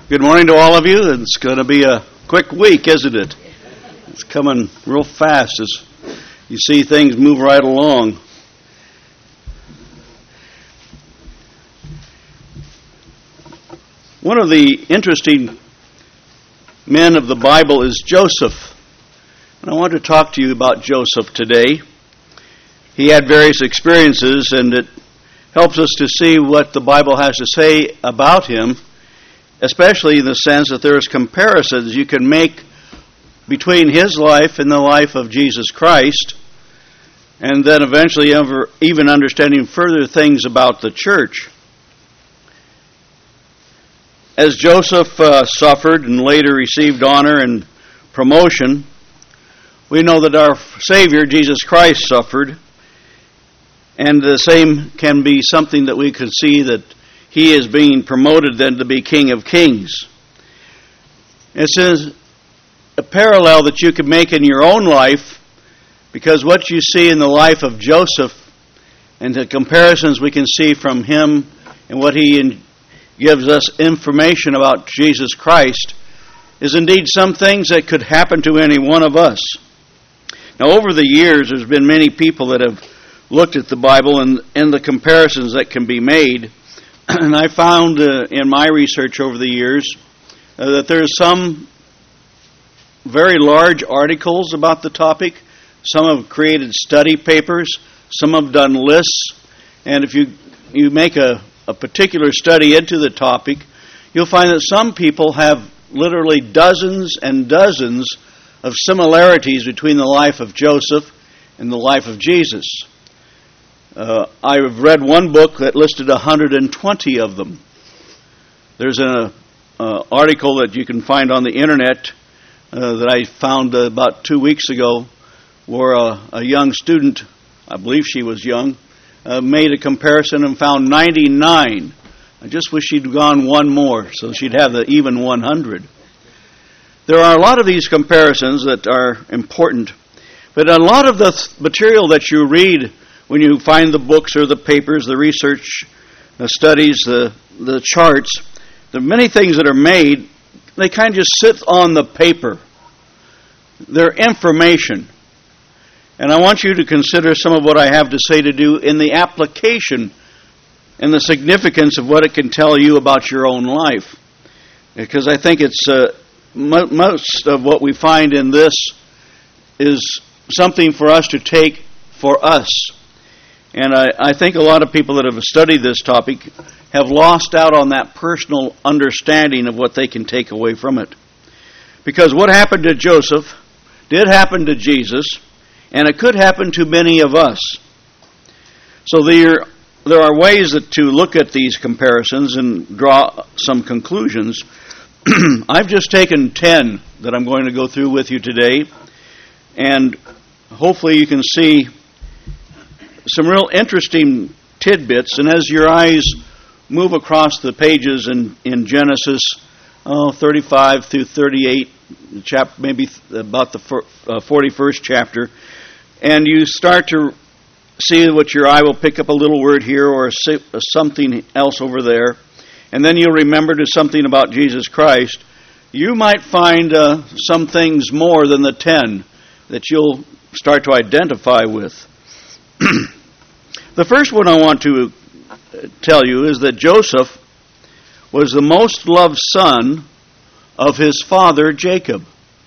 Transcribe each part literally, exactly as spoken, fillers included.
Good morning to all of you. It's going to be a quick week, isn't it? It's coming real fast as you see things move right along. One of the interesting men of the Bible is Joseph. And I want to talk to you about Joseph today. He had various experiences, and it helps us to see what the Bible has to say about him, especially in the sense that there is comparisons you can make between his life and the life of Jesus Christ, and then eventually ever, even understanding further things about the church. As Joseph uh, suffered and later received honor and promotion, we know that our Savior, Jesus Christ, suffered, and the same can be something that we could see that he is being promoted then to be King of Kings. It says a parallel that you could make in your own life, because what you see in the life of Joseph and the comparisons we can see from him and what he in, gives us information about Jesus Christ is indeed some things that could happen to any one of us. Now, over the years, there's been many people that have looked at the Bible and, and the comparisons that can be made. And I found uh, in my research over the years uh, that there's some very large articles about the topic. Some have created study papers. Some have done lists. And if you, you make a, a particular study into the topic, you'll find that some people have literally dozens and dozens of similarities between the life of Joseph and the life of Jesus. Uh, I've read one book that listed one hundred twenty of them. There's an uh, article that you can find on the internet uh, that I found uh, about two weeks ago where a, a young student, I believe she was young, uh, made a comparison and found ninety-nine. I just wish she'd gone one more so she'd have the even one hundred. There are a lot of these comparisons that are important, but a lot of the th- material that you read when you find the books or the papers, the research, the studies, the, the charts, the many things that are made, they kind of just sit on the paper. They're information. And I want you to consider some of what I have to say to do in the application and the significance of what it can tell you about your own life. Because I think it's uh, mo- most of what we find in this is something for us to take for us. And I, I think a lot of people that have studied this topic have lost out on that personal understanding of what they can take away from it. Because what happened to Joseph did happen to Jesus, and it could happen to many of us. So there, there are ways that to look at these comparisons and draw some conclusions. I've just taken ten that I'm going to go through with you today, and hopefully you can see some real interesting tidbits. And as your eyes move across the pages in, in Genesis oh, thirty-five through thirty-eight, chap, maybe about the forty-first chapter, and you start to see what your eye will pick up a little word here or a, something else over there, and then you'll remember to something about Jesus Christ, you might find uh, some things more than the ten that you'll start to identify with. The first one I want to tell you is that Joseph was the most loved son of his father Jacob.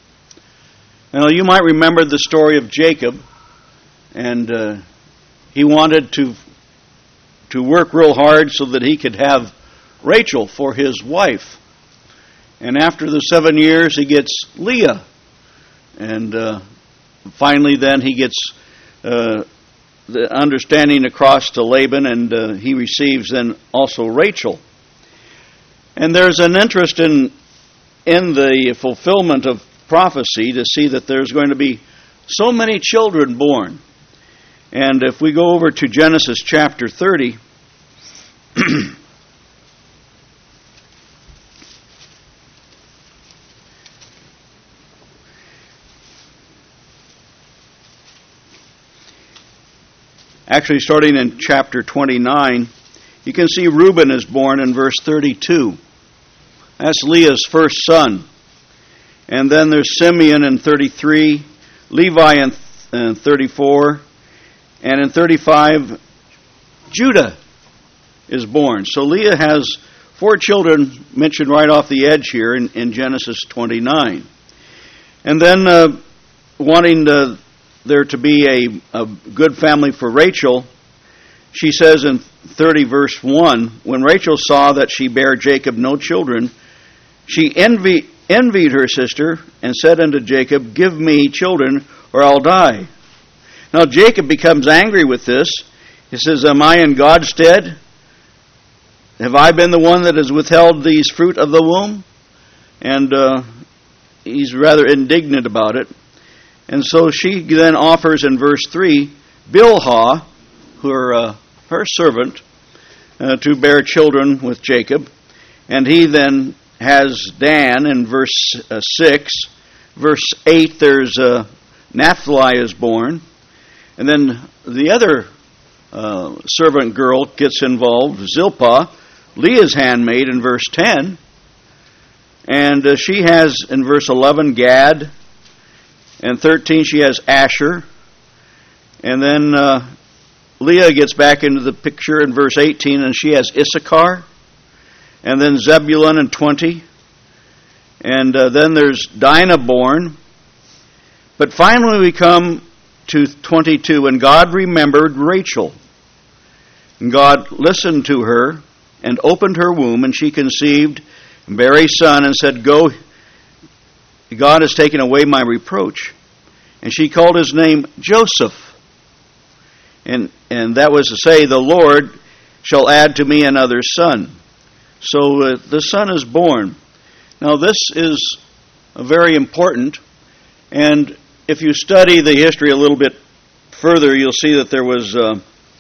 Now, you might remember the story of Jacob, and uh, he wanted to to work real hard so that he could have Rachel for his wife. And after the seven years, he gets Leah, and uh, finally, then he gets Uh, the understanding across to Laban, and uh, he receives then also Rachel. And there's an interest in in the fulfillment of prophecy to see that there's going to be so many children born. And if we go over to Genesis chapter thirty, Actually, starting in chapter twenty-nine, you can see Reuben is born in verse thirty-two. That's Leah's first son. And then there's Simeon in thirty-three, Levi in, in thirty-four, and in thirty-five, Judah is born. So Leah has four children mentioned right off the edge here in, in Genesis twenty-nine. And then uh, wanting to, there to be a, a good family for Rachel, she says in thirty verse one, when Rachel saw that she bare Jacob no children, she envied, envied her sister and said unto Jacob, give me children or I'll die. Now Jacob becomes angry with this. He says, am I in God's stead? Have I been the one that has withheld these fruit of the womb? And uh, he's rather indignant about it. And so she then offers in verse three, Bilhah, her, uh, her servant, uh, to bear children with Jacob. And he then has Dan in verse uh, six. Verse eight, there's uh, Naphtali is born. And then the other uh, servant girl gets involved, Zilpah, Leah's handmaid in verse ten. And uh, she has in verse eleven Gad. And thirteen she has Asher. And then uh, Leah gets back into the picture in verse eighteen, and she has Issachar. And then Zebulun in twenty. And uh, then there's Dinah born. But finally we come to twenty-two, and God remembered Rachel. And God listened to her and opened her womb, and she conceived and bare a son, and said, go, God has taken away my reproach. And she called his name Joseph. And and that was to say, the Lord shall add to me another son. So uh, the son is born. Now this is very important, and if you study the history a little bit further, you'll see that there was uh,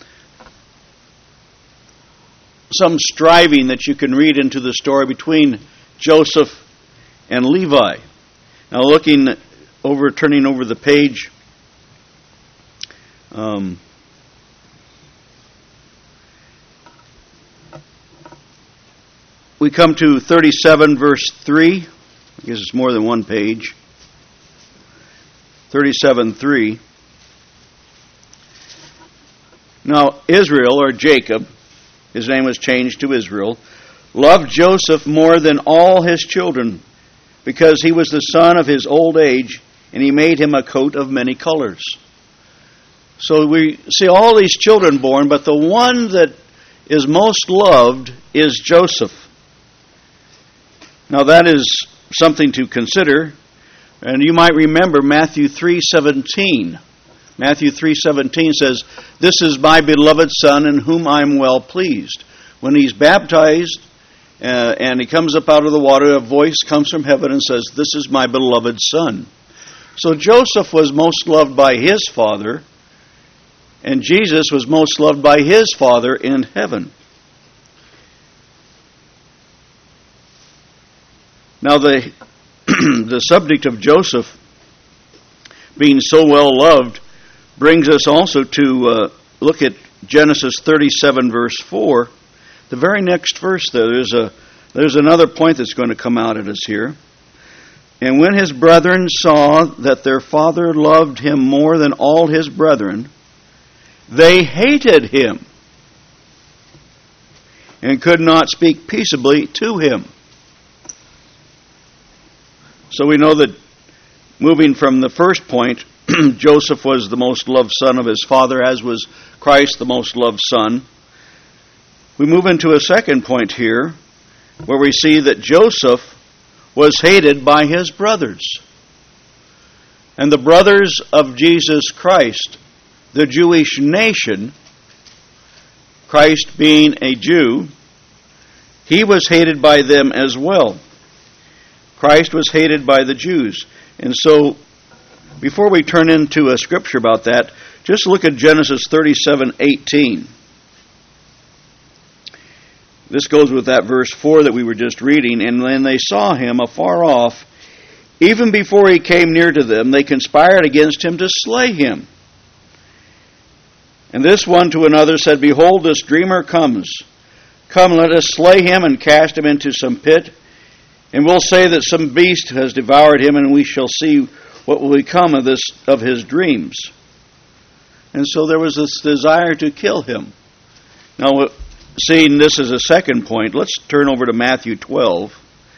some striving that you can read into the story between Joseph and Levi. Now looking over, turning over the page, um, we come to thirty-seven verse three. I guess it's more than one page. thirty-seven three. Now Israel, or Jacob, his name was changed to Israel, loved Joseph more than all his children, because he was the son of his old age, and he made him a coat of many colors. So we see all these children born, but the one that is most loved is Joseph. Now that is something to consider, and you might remember Matthew three seventeen. Matthew three seventeen says, this is my beloved Son in whom I am well pleased. When he's baptized uh, and he comes up out of the water, a voice comes from heaven and says, this is my beloved Son. So Joseph was most loved by his father, and Jesus was most loved by his Father in heaven. Now the the subject of Joseph being so well loved brings us also to uh, look at Genesis thirty-seven verse four. The very next verse there, there's a there's another point that's going to come out at us here. And when his brethren saw that their father loved him more than all his brethren, they hated him and could not speak peaceably to him. So we know that moving from the first point, Joseph was the most loved son of his father, as was Christ the most loved son. We move into a second point here, where we see that Joseph was hated by his brothers. And the brothers of Jesus Christ, the Jewish nation, Christ being a Jew, he was hated by them as well. Christ was hated by the Jews. And so, before we turn into a scripture about that, just look at Genesis thirty-seven eighteen. This goes with that verse four that we were just reading. And when they saw him afar off, even before he came near to them, they conspired against him to slay him. And this one to another said, behold, this dreamer comes. Come, let us slay him and cast him into some pit, And we'll say that some beast has devoured him, and we shall see what will become of this of his dreams. And so there was this desire to kill him. Now, seeing this as a second point, let's turn over to Matthew twelve.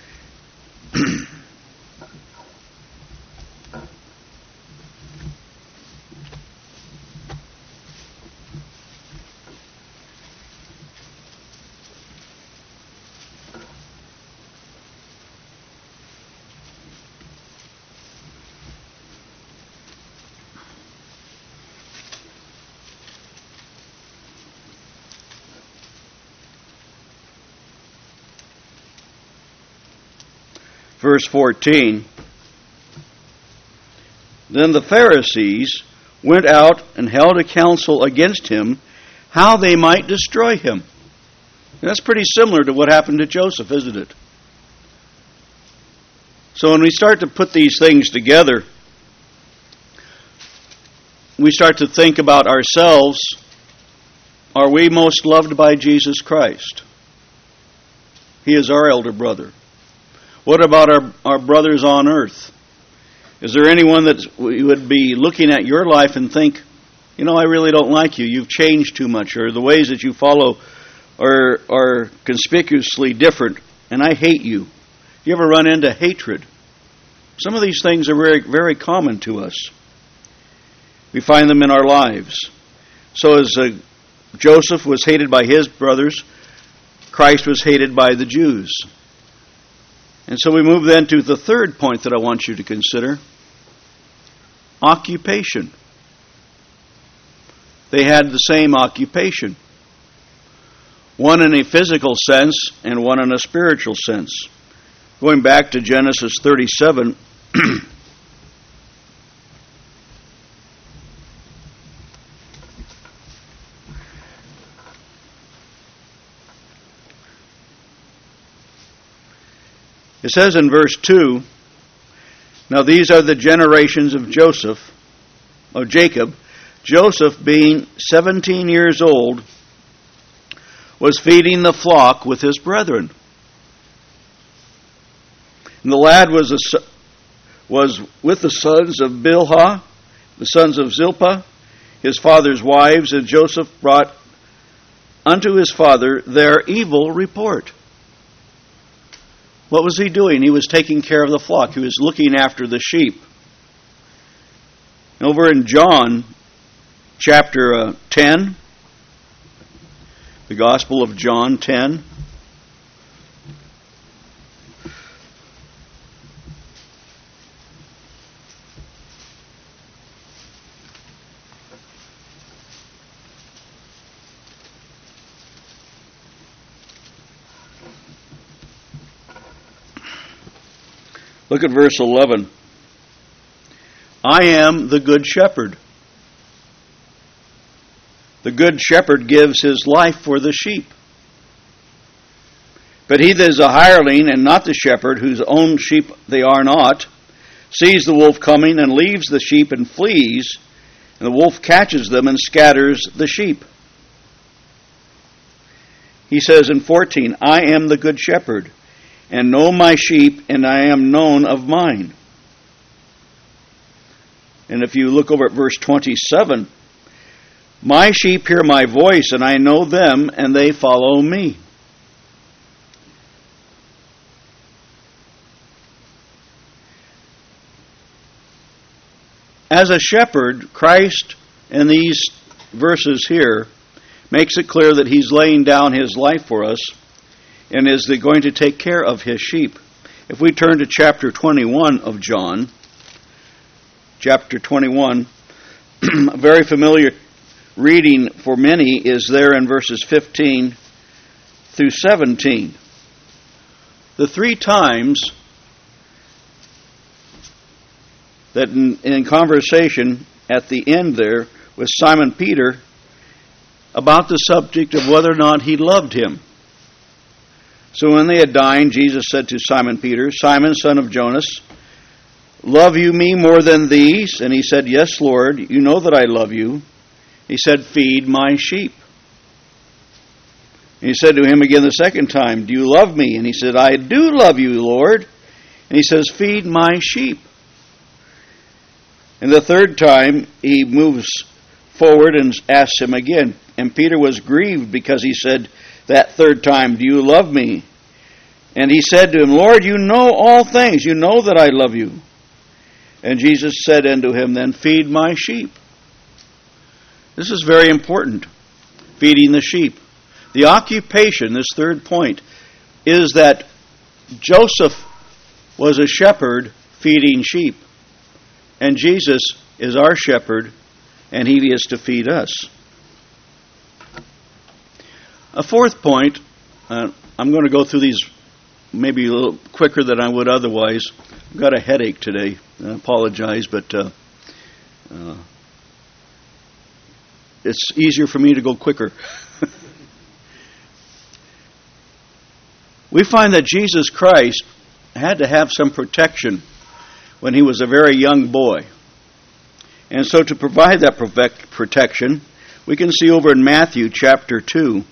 Verse fourteen, then the Pharisees went out and held a council against him, how they might destroy him. And that's pretty similar to what happened to Joseph, isn't it? So when we start to put these things together, we start to think about ourselves. Are we most loved by Jesus Christ? He is our elder brother. What about our, our brothers on earth? Is there anyone that would be looking at your life and think, you know, I really don't like you. You've changed too much, or the ways that you follow are, are conspicuously different, and I hate you. You ever run into hatred? Some of these things are very, very common to us. We find them in our lives. So as uh, Joseph was hated by his brothers, Christ was hated by the Jews. And so we move then to the third point that I want you to consider. Occupation. They had the same occupation. One in a physical sense and one in a spiritual sense. Going back to Genesis thirty-seven, it says in verse two, now these are the generations of Joseph, of Jacob. Joseph, being seventeen years old, was feeding the flock with his brethren. And the lad was a, was with the sons of Bilhah, the sons of Zilpah, his father's wives, and Joseph brought unto his father their evil report. What was he doing? He was taking care of the flock. He was looking after the sheep. Over in John chapter uh, ten, the Gospel of John ten, look at verse eleven. I am the good shepherd. The good shepherd gives his life for the sheep. But he that is a hireling and not the shepherd, whose own sheep they are not, sees the wolf coming and leaves the sheep and flees, and the wolf catches them and scatters the sheep. He says in fourteen, I am the good shepherd, and know my sheep, and I am known of mine. And if you look over at verse twenty-seven, my sheep hear my voice, and I know them, and they follow me. As a shepherd, Christ, in these verses here, makes it clear that he's laying down his life for us, and is going to take care of his sheep. If we turn to chapter twenty-one of John, chapter twenty-one, a very familiar reading for many is there in verses fifteen through seventeen. The three times that in, in conversation at the end there with Simon Peter about the subject of whether or not he loved him. So when they had dined, Jesus said to Simon Peter, Simon, son of Jonas, love you me more than these? And he said, yes, Lord, you know that I love you. He said, feed my sheep. And he said to him again the second time, "Do you love me?" And he said, "I do love you, Lord." And he says, "Feed my sheep." And the third time he moves forward and asks him again. And Peter was grieved because he said that third time, "Do you love me?" And he said to him, "Lord, you know all things. You know that I love you." And Jesus said unto him, "Then feed my sheep." This is very important, feeding the sheep. The occupation, this third point, is that Joseph was a shepherd feeding sheep. And Jesus is our shepherd, and he is to feed us. A fourth point, uh, I'm going to go through these maybe a little quicker than I would otherwise. I've got a headache today. I apologize, but uh, uh, it's easier for me to go quicker. We find that Jesus Christ had to have some protection when he was a very young boy. And so to provide that protection, we can see over in Matthew chapter two.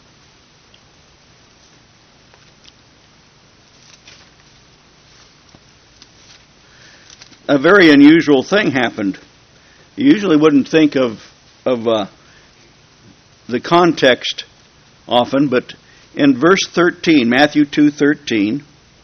A very unusual thing happened. You usually wouldn't think of of uh, the context often, but in verse thirteen, Matthew two thirteen,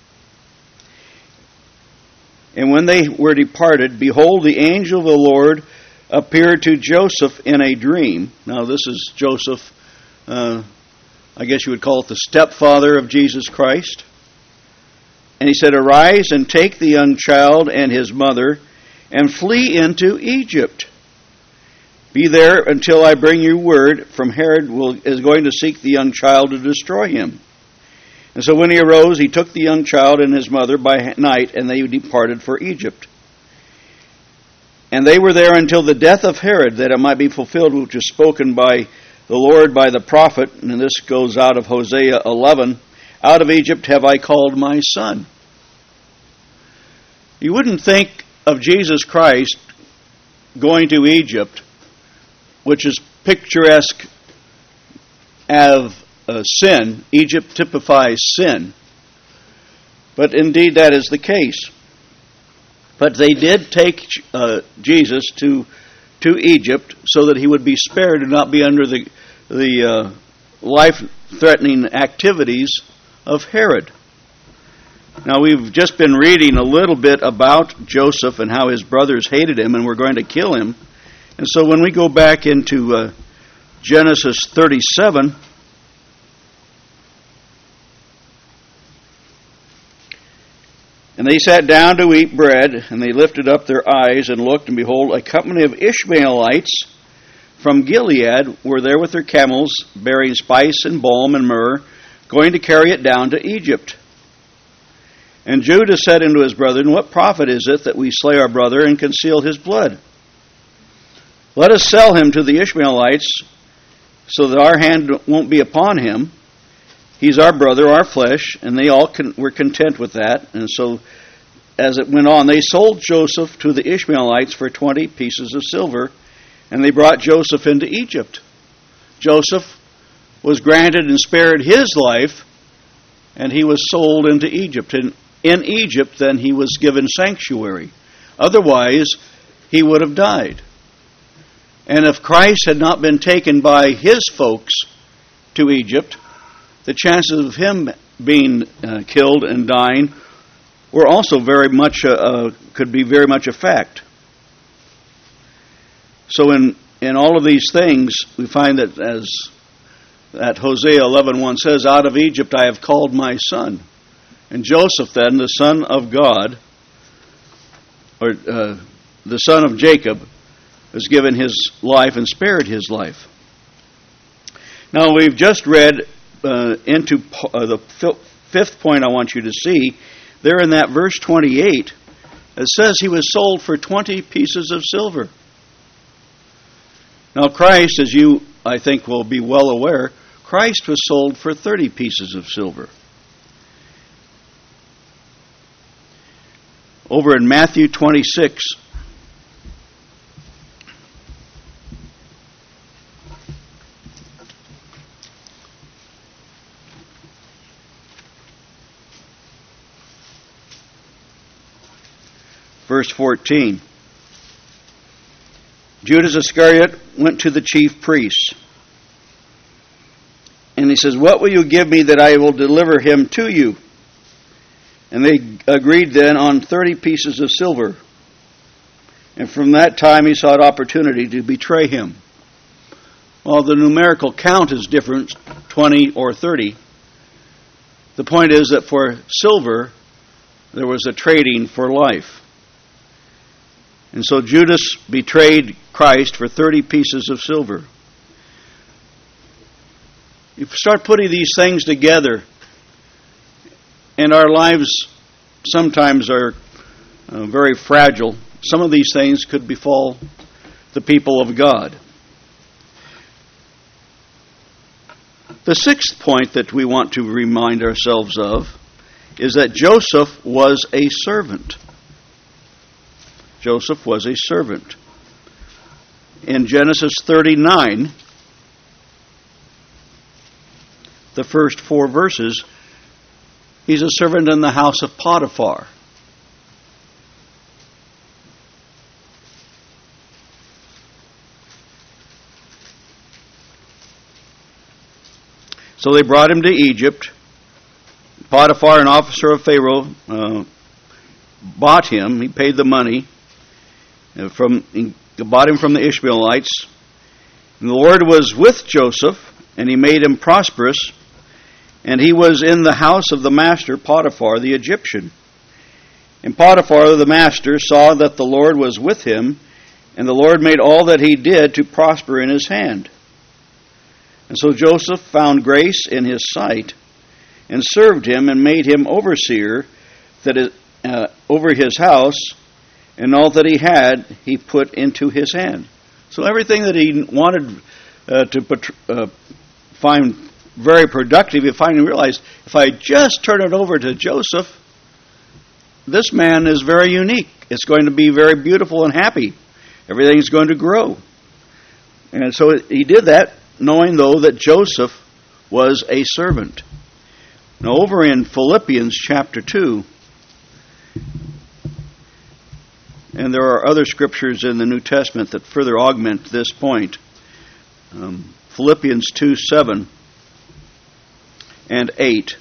"And when they were departed, behold, the angel of the Lord appeared to Joseph in a dream." Now this is Joseph, uh, I guess you would call it the stepfather of Jesus Christ. And he said, "Arise and take the young child and his mother and flee into Egypt. Be there until I bring you word, from Herod will, is going to seek the young child to destroy him." And so when he arose, he took the young child and his mother by night, and they departed for Egypt. And they were there until the death of Herod, that it might be fulfilled which was spoken by the Lord by the prophet. And this goes out of Hosea eleven. "Out of Egypt have I called my son." You wouldn't think of Jesus Christ going to Egypt, which is picturesque of uh, sin. Egypt typifies sin. But indeed that is the case. But they did take uh, Jesus to to Egypt so that he would be spared and not be under the, the uh, life-threatening activities of Herod. Now, we've just been reading a little bit about Joseph and how his brothers hated him and were going to kill him. And so when we go back into uh, Genesis thirty-seven, "And they sat down to eat bread, and they lifted up their eyes and looked, and behold, a company of Ishmaelites from Gilead were there with their camels, bearing spice and balm and myrrh, going to carry it down to Egypt. And Judah said unto his brethren, What profit is it that we slay our brother and conceal his blood? Let us sell him to the Ishmaelites, so that our hand won't be upon him. He's our brother, our flesh." And they all con- were content with that. And so, as it went on, they sold Joseph to the Ishmaelites for twenty pieces of silver, and they brought Joseph into Egypt. Joseph was granted and spared his life, and he was sold into Egypt. And in Egypt, then, he was given sanctuary. Otherwise, he would have died. And if Christ had not been taken by his folks to Egypt, the chances of him being uh, killed and dying were also very much, uh, uh, could be very much a fact. So in, in all of these things, we find that as that Hosea eleven one says, "Out of Egypt I have called my son." And Joseph then, the son of God, or uh, the son of Jacob, was given his life and spared his life. Now we've just read uh, into uh, the fifth point I want you to see. There in that verse twenty-eight, it says he was sold for twenty pieces of silver. Now Christ, as you, I think, will be well aware, Christ was sold for thirty pieces of silver. Over in Matthew twenty-six, verse fourteen. Judas Iscariot went to the chief priests. And he says, "What will you give me that I will deliver him to you?" And they agreed then on thirty pieces of silver. And from that time he sought opportunity to betray him. Well, the numerical count is different, twenty or thirty. The point is that for silver, there was a trading for life. And so Judas betrayed Christ for thirty pieces of silver. You start putting these things together, and our lives sometimes are uh, very fragile. Some of these things could befall the people of God. The sixth point that we want to remind ourselves of is that Joseph was a servant. Joseph was a servant. In Genesis thirty-nine, the first four verses, he's a servant in the house of Potiphar. So they brought him to Egypt. Potiphar, an officer of Pharaoh, uh, bought him. He paid the money. Uh, from he bought him from the Ishmaelites. And the Lord was with Joseph, and he made him prosperous. And he was in the house of the master, Potiphar, the Egyptian. And Potiphar, the master, saw that the Lord was with him, and the Lord made all that he did to prosper in his hand. And so Joseph found grace in his sight, and served him, and made him overseer that is, uh, over his house, and all that he had he put into his hand. So everything that he wanted uh, to uh, find very productive, he finally realized, if I just turn it over to Joseph, this man is very unique. It's going to be very beautiful and happy. Everything's going to grow. And so he did that, knowing, though, that Joseph was a servant. Now, over in Philippians chapter two, and there are other scriptures in the New Testament that further augment this point. Um, Philippians two, seven and eight.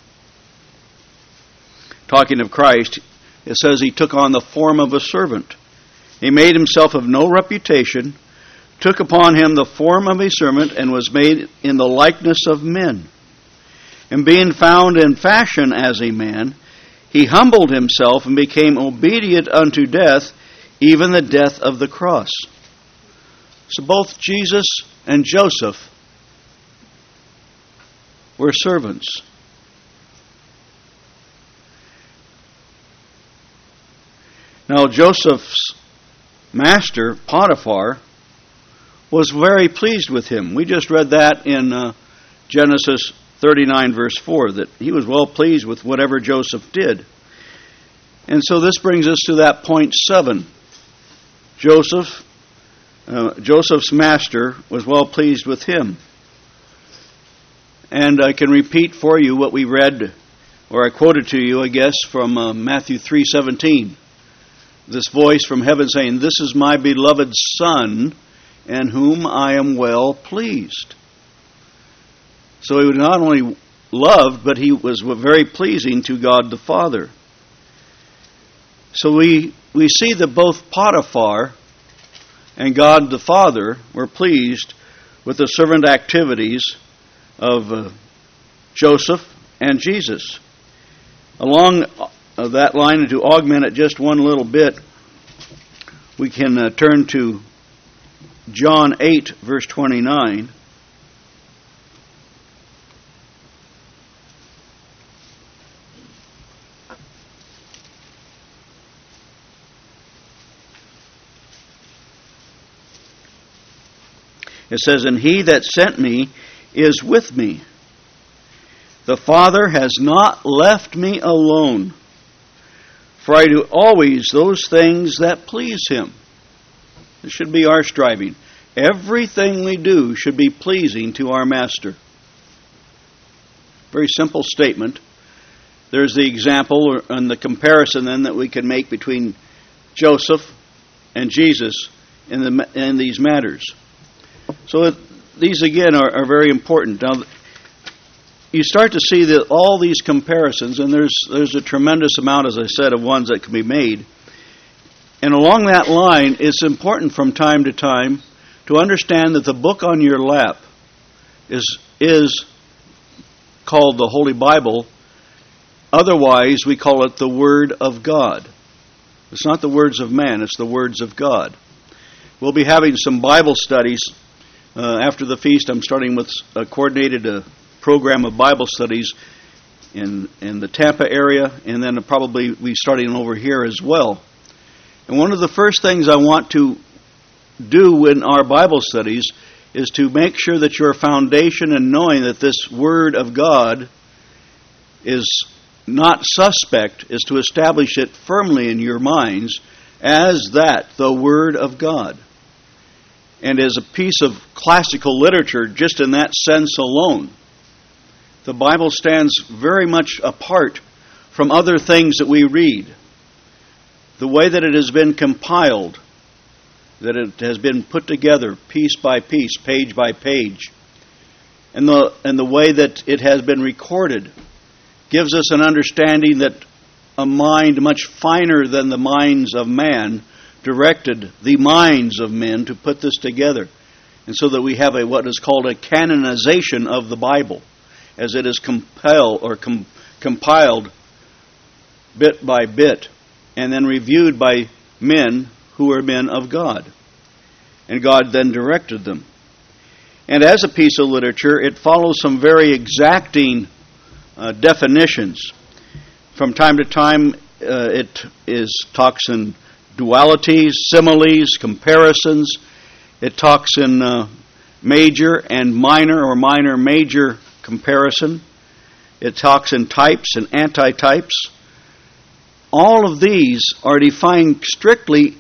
Talking of Christ, it says he took on the form of a servant. He made himself of no reputation, took upon him the form of a servant, and was made in the likeness of men. And being found in fashion as a man, he humbled himself and became obedient unto death, even the death of the cross. So both Jesus and Joseph were servants. Now Joseph's master, Potiphar, was very pleased with him. We just read that in uh, Genesis thirty-nine, verse four, that he was well pleased with whatever Joseph did. And so this brings us to that point seven. Joseph, uh, Joseph's master was well pleased with him. And I can repeat for you what we read, or I quoted to you, I guess, from uh, Matthew three seventeen. This voice from heaven saying, "This is my beloved Son, in whom I am well pleased." So he was not only loved, but he was very pleasing to God the Father. So we we see that both Potiphar and God the Father were pleased with the servant activities of uh, Joseph and Jesus. Along uh, that line, and to augment it just one little bit, we can uh, turn to John eight, verse twenty-nine. It says, "And he that sent me is with me. The Father has not left me alone, for I do always those things that please him." This should be our striving. Everything we do should be pleasing to our Master. Very simple statement. There's the example and the comparison then that we can make between Joseph and Jesus in the in these matters. So it, these again are, are very important. Now, you start to see that all these comparisons, and there's there's a tremendous amount, as I said, of ones that can be made. And along that line, it's important from time to time to understand that the book on your lap is is called the Holy Bible. Otherwise, we call it the Word of God. It's not the words of man, it's the words of God. We'll be having some Bible studies uh, after the feast. I'm starting with a coordinated uh, program of Bible studies in in the Tampa area, and then probably be starting over here as well. And one of the first things I want to do in our Bible studies is to make sure that your foundation in knowing that this Word of God is not suspect is to establish it firmly in your minds as that, the Word of God. And as a piece of classical literature, just in that sense alone, the Bible stands very much apart from other things that we read. The way that it has been compiled, that it has been put together piece by piece, page by page, and the and the way that it has been recorded gives us an understanding that a mind much finer than the minds of man directed the minds of men to put this together. And so that we have a what is called a canonization of the Bible, as it is compiled or com- compiled bit by bit, and then reviewed by men who are men of God. And God then directed them. And as a piece of literature, it follows some very exacting uh, definitions. From time to time, uh, it is talks in dualities, similes, comparisons. It talks in uh, major and minor or minor-major comparison. It talks in types and antitypes. All of these are defined strictly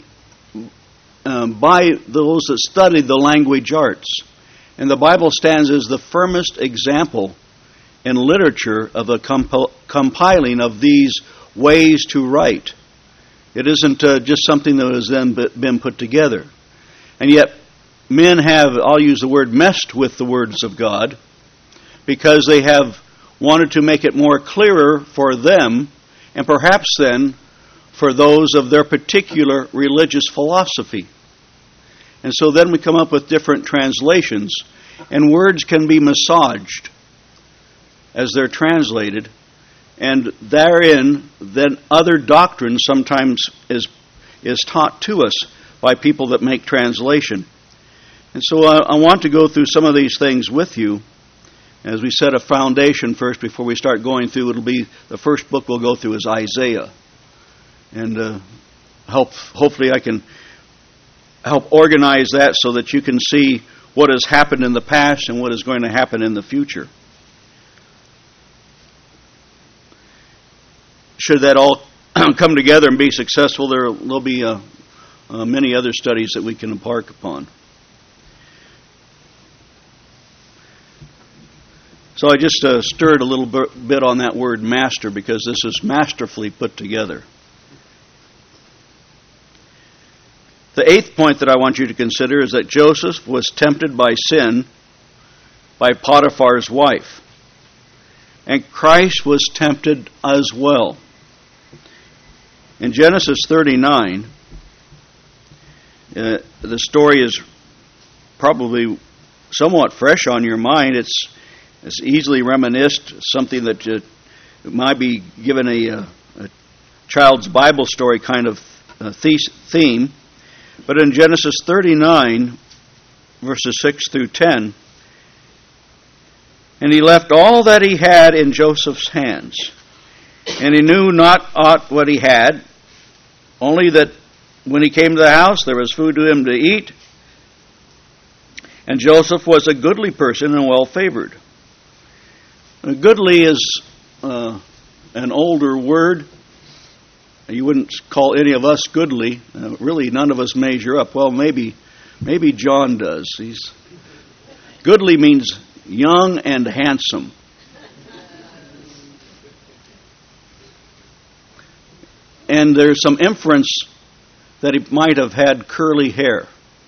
um, by those that study the language arts. And the Bible stands as the firmest example in literature of the comp- compiling of these ways to write. It isn't uh, just something that has then been put together. And yet, men have, I'll use the word, messed with the words of God because they have wanted to make it more clearer for them, and perhaps then for those of their particular religious philosophy. And so then we come up with different translations, and words can be massaged as they're translated, and therein then other doctrine sometimes is is taught to us by people that make translation. And so I, I want to go through some of these things with you as we set a foundation first before we start going through. It'll be the first book we'll go through is Isaiah, and uh, help hopefully I can help organize that so that you can see what has happened in the past and what is going to happen in the future. Should that all come together and be successful, there will be uh, uh, many other studies that we can embark upon. So I just uh, stirred a little bit on that word master because this is masterfully put together. The eighth point that I want you to consider is that Joseph was tempted by sin by Potiphar's wife. And Christ was tempted as well. In Genesis thirty-nine, uh, the story is probably somewhat fresh on your mind. It's it's easily reminisced, something that uh, might be given a, uh, a child's Bible story kind of uh, theme. But in Genesis thirty-nine, verses six through ten, and he left all that he had in Joseph's hands, and he knew not aught what he had, only that when he came to the house there was food to him to eat, and Joseph was a goodly person and well favored. Now, goodly is uh, an older word. You wouldn't call any of us goodly. Uh, really, none of us measure up. Well, maybe, maybe John does. He's goodly means young and handsome. And there's some inference that he might have had curly hair.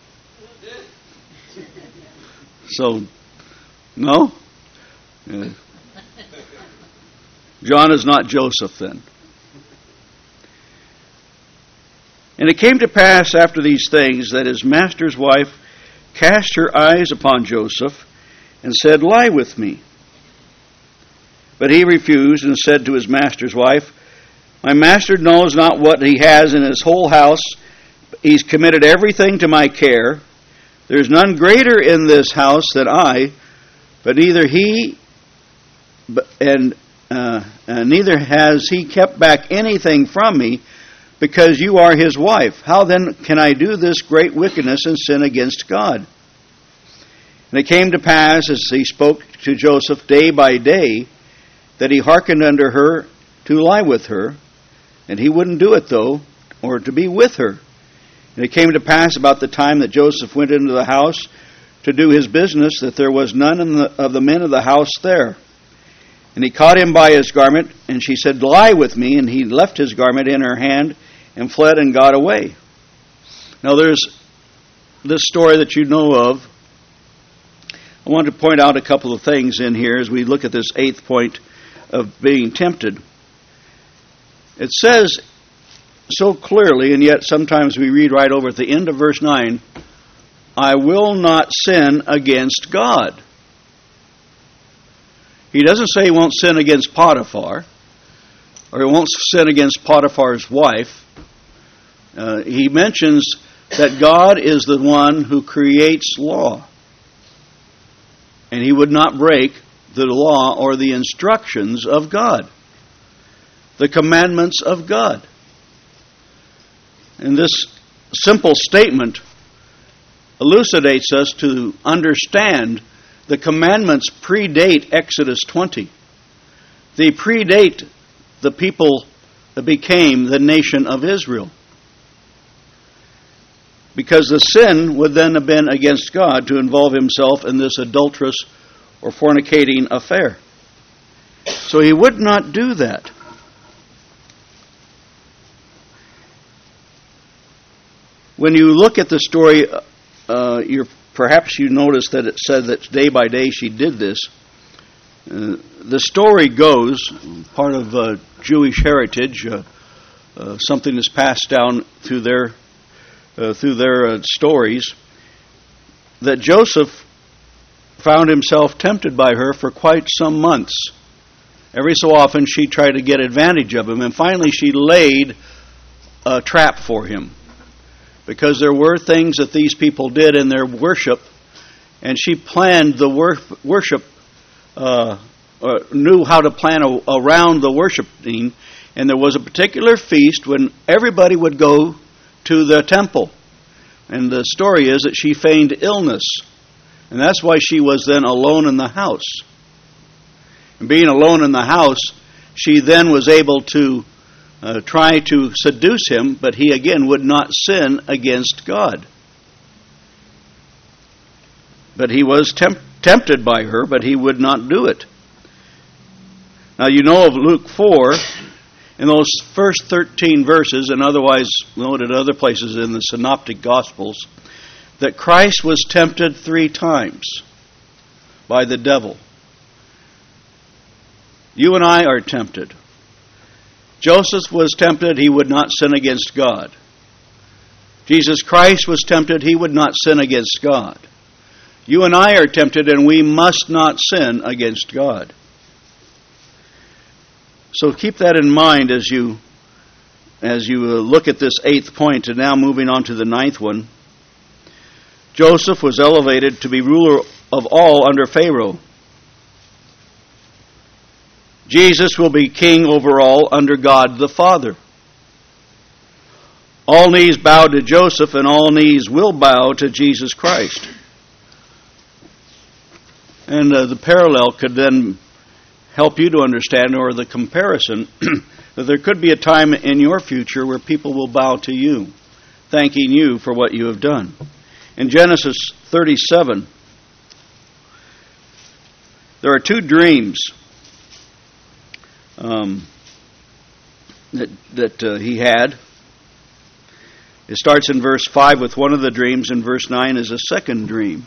So, no? Yeah. John is not Joseph then. And it came to pass after these things that his master's wife cast her eyes upon Joseph and said, "Lie with me." But he refused and said to his master's wife, "My master knows not what he has in his whole house. He's committed everything to my care. There's none greater in this house than I, but neither he and, uh, and neither has he kept back anything from me, because you are his wife. How then can I do this great wickedness and sin against God?" And it came to pass, as he spoke to Joseph day by day, that he hearkened unto her to lie with her, and he wouldn't do it, though, or to be with her. And it came to pass about the time that Joseph went into the house to do his business, that there was none in the, of the men of the house there. And he caught him by his garment, and she said, "Lie with me." And he left his garment in her hand and fled and got away. Now there's this story that you know of. I want to point out a couple of things in here as we look at this eighth point of being tempted. It says so clearly, and yet sometimes we read right over at the end of verse nine, "I will not sin against God." He doesn't say he won't sin against Potiphar, or he won't sin against Potiphar's wife. Uh, he mentions that God is the one who creates law, and he would not break the law or the instructions of God, the commandments of God. And this simple statement elucidates us to understand the commandments predate Exodus twenty. They predate the people that became the nation of Israel. Because the sin would then have been against God to involve himself in this adulterous or fornicating affair. So he would not do that. When you look at the story, uh, you're, perhaps you notice that it said that day by day she did this. Uh, the story goes, part of uh, Jewish heritage, uh, uh, something that's passed down through their uh, through their uh, stories, that Joseph found himself tempted by her for quite some months. Every so often she tried to get advantage of him, and finally she laid a trap for him, because there were things that these people did in their worship, and she planned the wor- worship, uh, uh, knew how to plan a- around the worshiping, and there was a particular feast when everybody would go to the temple. And the story is that she feigned illness, and that's why she was then alone in the house. And being alone in the house, she then was able to uh, try to seduce him, but he again would not sin against God. But he was temp- tempted by her, but he would not do it. Now you know of Luke four, in those first thirteen verses, and otherwise noted other places in the Synoptic Gospels, that Christ was tempted three times by the devil. You and I are tempted. Joseph was tempted, he would not sin against God. Jesus Christ was tempted, he would not sin against God. You and I are tempted, and we must not sin against God. So keep that in mind as you as you look at this eighth point, and now moving on to the ninth one. Joseph was elevated to be ruler of all under Pharaoh. Jesus will be king over all under God the Father. All knees bow to Joseph, and all knees will bow to Jesus Christ. And uh, the parallel could then help you to understand, or the comparison, that there could be a time in your future where people will bow to you, thanking you for what you have done. In Genesis thirty-seven, there are two dreams um, that, that uh, he had. It starts in verse five with one of the dreams, and verse nine is a second dream.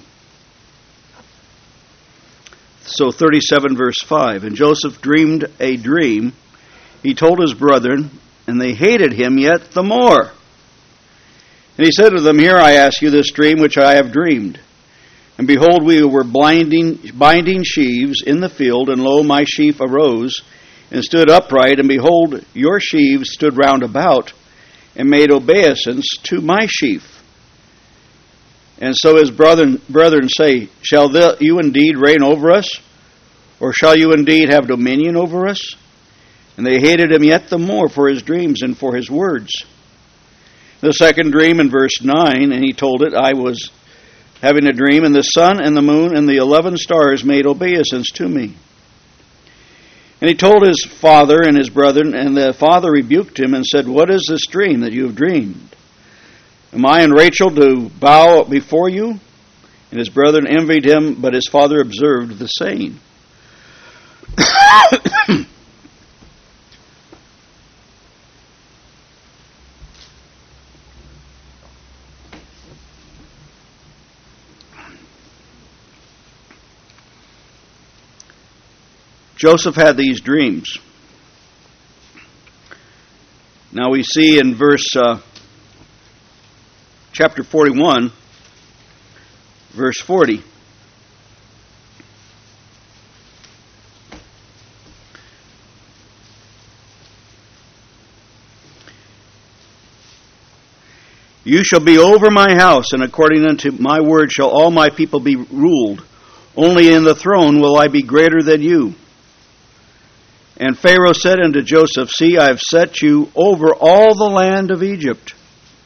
So thirty-seven verse five, and Joseph dreamed a dream. He told his brethren, and they hated him yet the more. And he said to them, Here I ask you this dream which I have dreamed. And behold, we were blinding, binding sheaves in the field, and lo, my sheaf arose, and stood upright, and behold, your sheaves stood round about, and made obeisance to my sheaf. And so his brethren, brethren say, Shall the, you indeed reign over us? Or shall you indeed have dominion over us? And they hated him yet the more for his dreams and for his words. The second dream in verse nine, and he told it, I was having a dream, and the sun and the moon and the eleven stars made obeisance to me. And he told his father and his brethren, and the father rebuked him and said, What is this dream that you have dreamed? Am I and Rachel to bow before you? And his brethren envied him, but his father observed the saying. Joseph had these dreams. Now we see in verse uh, chapter forty-one, verse forty. You shall be over my house, and according unto my word shall all my people be ruled. Only in the throne will I be greater than you. And Pharaoh said unto Joseph, See, I have set you over all the land of Egypt.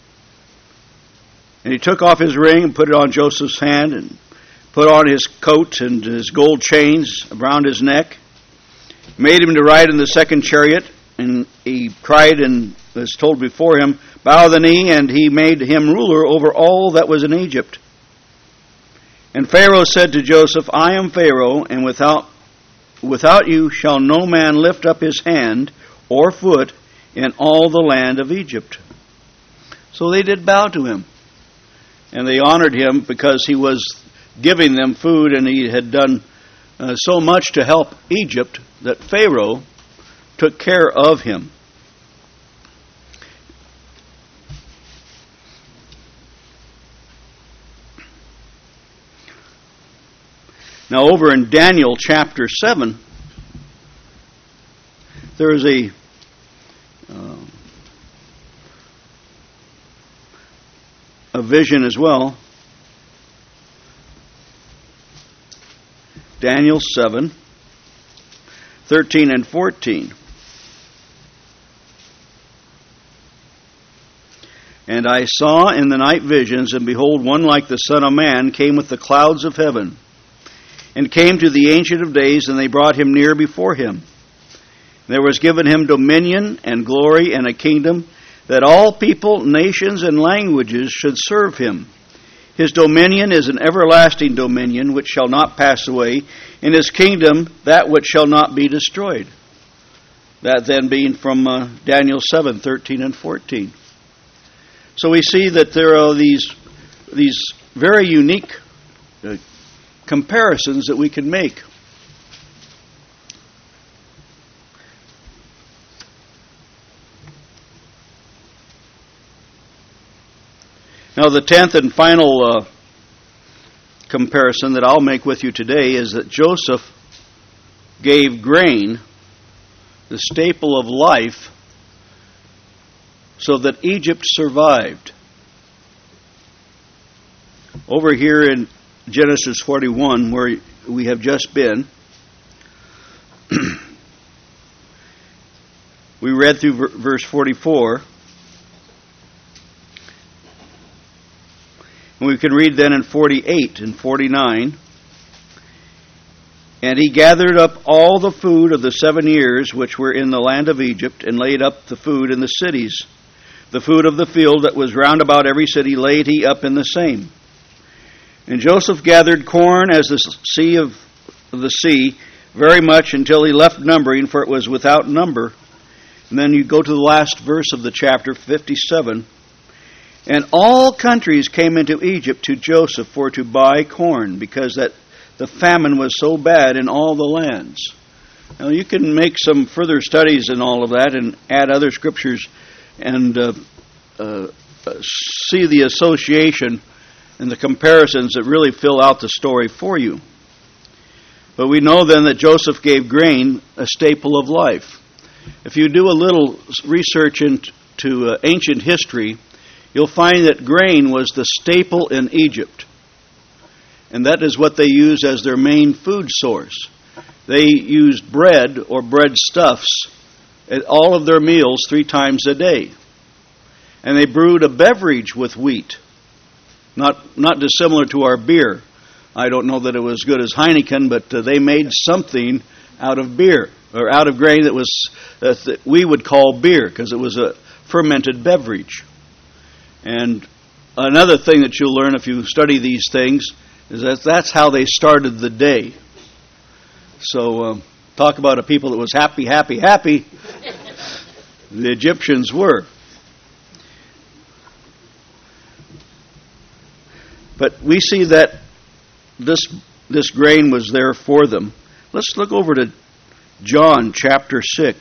And he took off his ring and put it on Joseph's hand, and put on his coat and his gold chains around his neck, made him to ride in the second chariot, and he cried and was told before him, Bow the knee, and he made him ruler over all that was in Egypt. And Pharaoh said to Joseph, I am Pharaoh, and without without you shall no man lift up his hand or foot in all the land of Egypt. So they did bow to him, and they honored him because he was giving them food, and he had done uh, so much to help Egypt that Pharaoh took care of him. Now over in Daniel chapter seven, there is a uh, a vision as well. Daniel seven, thirteen and fourteen. And I saw in the night visions, and behold, one like the Son of Man came with the clouds of heaven, and came to the Ancient of Days, and they brought him near before him. There was given him dominion and glory and a kingdom, that all people, nations, and languages should serve him. His dominion is an everlasting dominion which shall not pass away, and his kingdom that which shall not be destroyed. That then being from uh, Daniel seven, thirteen and fourteen. So we see that there are these, these very unique uh, comparisons that we can make. Now the tenth and final uh, comparison that I'll make with you today is that Joseph gave grain, the staple of life, so that Egypt survived. Over here in Genesis forty-one, where we have just been, we read through verse forty-four. And we can read then in forty-eight and forty-nine. And he gathered up all the food of the seven years which were in the land of Egypt, and laid up the food in the cities. The food of the field that was round about every city laid he up in the same. And Joseph gathered corn as the sea of the sea, very much until he left numbering, for it was without number. And then you go to the last verse of the chapter, fifty-seven. And all countries came into Egypt to Joseph for to buy corn, because that the famine was so bad in all the lands. Now you can make some further studies in all of that and add other scriptures and uh, uh, see the association and the comparisons that really fill out the story for you. But we know then that Joseph gave grain a staple of life. If you do a little research into uh, ancient history, you'll find that grain was the staple in Egypt. And that is what they used as their main food source. They used bread or bread stuffs at all of their meals three times a day. And they brewed a beverage with wheat, not not dissimilar to our beer. I don't know that it was as good as Heineken, but uh, they made something out of beer, or out of grain that was uh, that we would call beer, because it was a fermented beverage. And another thing that you'll learn if you study these things is that that's how they started the day. So um, talk about a people that was happy, happy, happy. The Egyptians were. But we see that this this grain was there for them. Let's look over to John chapter six.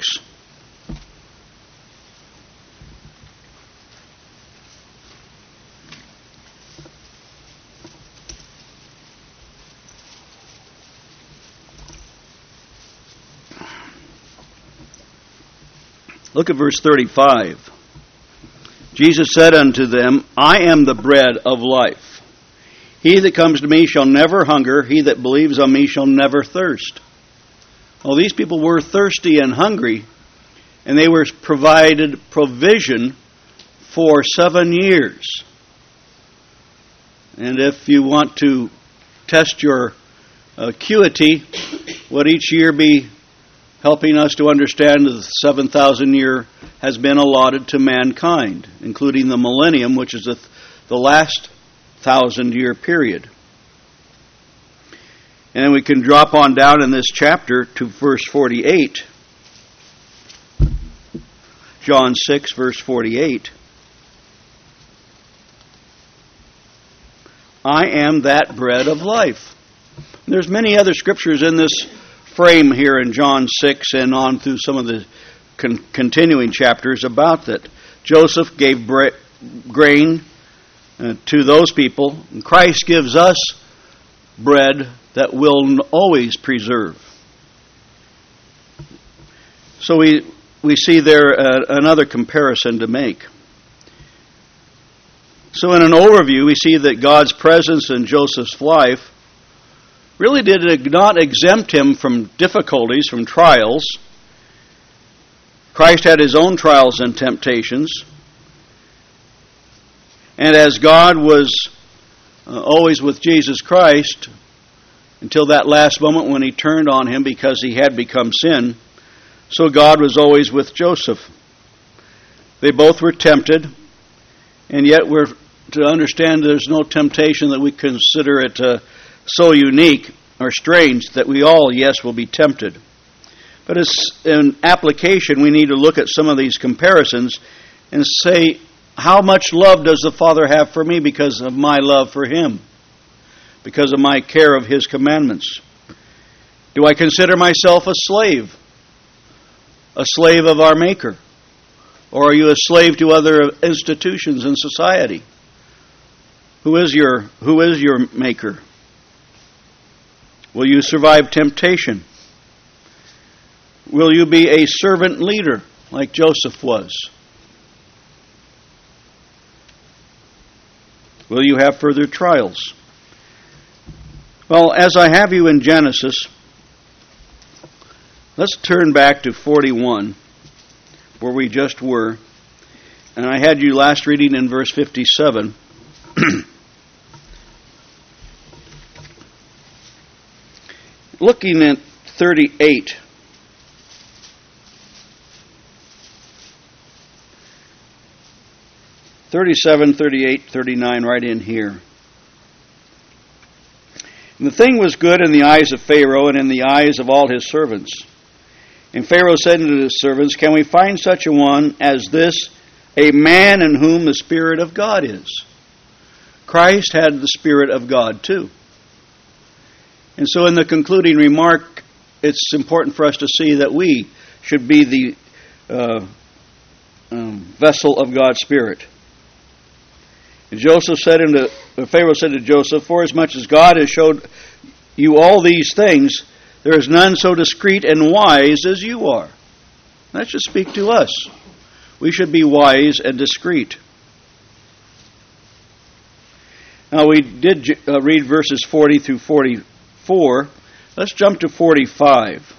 Look at verse thirty-five. Jesus said unto them, I am the bread of life. He that comes to me shall never hunger. He that believes on me shall never thirst. Well, these people were thirsty and hungry, and they were provided provision for seven years. And if you want to test your acuity, would each year be helping us to understand that the seven thousand year has been allotted to mankind, including the millennium, which is the, the last thousand year period. And then we can drop on down in this chapter to verse forty-eight. John six, verse forty-eight. I am that bread of life. And there's many other scriptures in this frame here in John six and on through some of the con- continuing chapters about that. Joseph gave bre- grain uh, to those people, and Christ gives us bread that will always preserve. So we we see there uh, another comparison to make. So in an overview, we see that God's presence in Joseph's life really did not exempt him from difficulties, from trials. Christ had his own trials and temptations. And as God was uh, always with Jesus Christ, until that last moment when he turned on him because he had become sin, so God was always with Joseph. They both were tempted, and yet we're to understand there's no temptation that we consider it uh, so unique or strange that we all, yes, will be tempted. But as in application, we need to look at some of these comparisons and say, how much love does the Father have for me because of my love for him? Because of my care of his commandments? Do I consider myself a slave? A slave of our Maker? Or are you a slave to other institutions in society? Who is your, who is your Maker? Will you survive temptation? Will you be a servant leader like Joseph was? Will you have further trials? Well, as I have you in Genesis, let's turn back to forty-one, where we just were. And I had you last reading in verse fifty-seven. Looking at thirty-eight. thirty-seven, thirty-eight, thirty-nine, right in here. And the thing was good in the eyes of Pharaoh and in the eyes of all his servants. And Pharaoh said to his servants, can we find such a one as this a man in whom the Spirit of God is. Christ had the Spirit of God too. And so in the concluding remark, it's important for us to see that we should be the uh, um, vessel of God's Spirit. And Joseph said unto, Pharaoh said to Joseph, "Forasmuch as God has showed you all these things, there is none so discreet and wise as you are." That should speak to us. We should be wise and discreet. Now we did uh, read verses forty through forty-four. Let's jump to forty-five.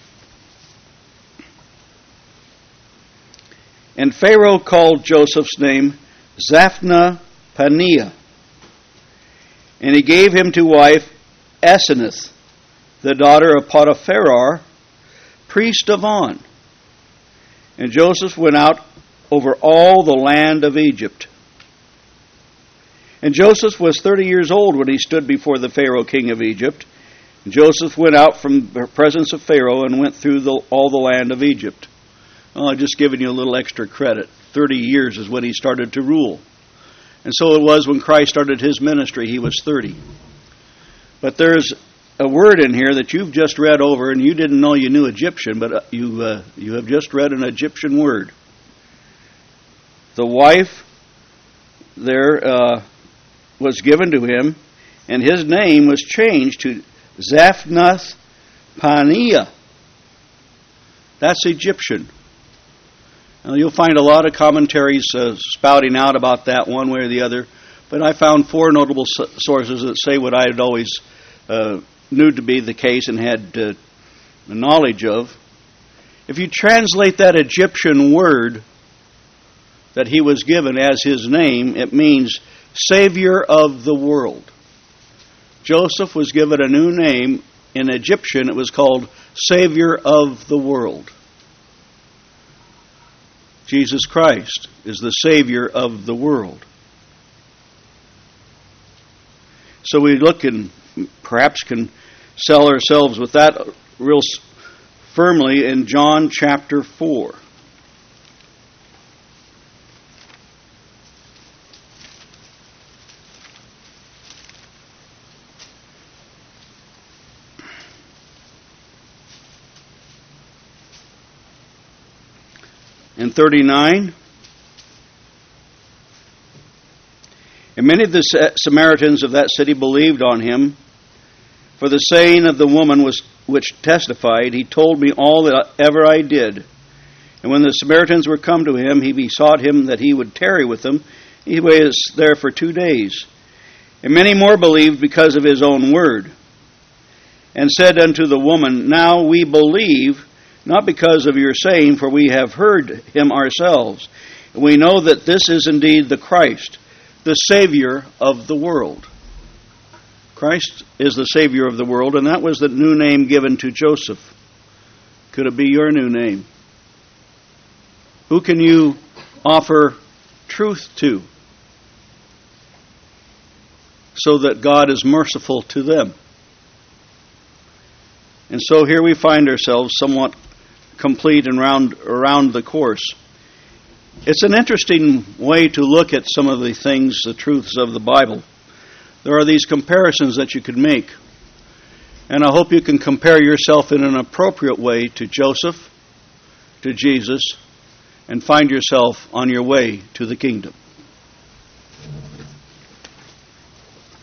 And Pharaoh called Joseph's name Zaphnath-Paaneah, and he gave him to wife Asenath, the daughter of Potiphar, priest of On. And Joseph went out over all the land of Egypt. And Joseph was thirty years old when he stood before the Pharaoh king of Egypt. And Joseph went out from the presence of Pharaoh and went through the, all the land of Egypt. Well, I've just given you a little extra credit. Thirty years is when he started to rule. And so it was when Christ started his ministry, he was thirty. But there's a word in here that you've just read over, and you didn't know you knew Egyptian, but you uh, you have just read an Egyptian word. The wife there uh, was given to him, and his name was changed to Zaphnath-Paaneah. That's Egyptian. Now, you'll find a lot of commentaries uh, spouting out about that one way or the other, but I found four notable sources that say what I had always uh, knew to be the case and had uh, knowledge of. If you translate that Egyptian word that he was given as his name, it means Savior of the world. Joseph was given a new name. In Egyptian, it was called Savior of the world. Jesus Christ is the Savior of the world. So we look and perhaps can sell ourselves with that real firmly in John chapter four. In thirty-nine, and many of the Samaritans of that city believed on him, for the saying of the woman was which testified, "He told me all that ever I did." And when the Samaritans were come to him, he besought him that he would tarry with them. He was there for two days. And many more believed because of his own word, and said unto the woman, "Now we believe, not because of your saying, for we have heard him ourselves. And we know that this is indeed the Christ, the Savior of the world." Christ is the Savior of the world, and that was the new name given to Joseph. Could it be your new name? Who can you offer truth to so that God is merciful to them? And so here we find ourselves somewhat complete and round around the course. It's an interesting way to look at some of the things, the truths of the Bible. There are these comparisons that you could make. And I hope you can compare yourself in an appropriate way to Joseph, to Jesus, and find yourself on your way to the kingdom.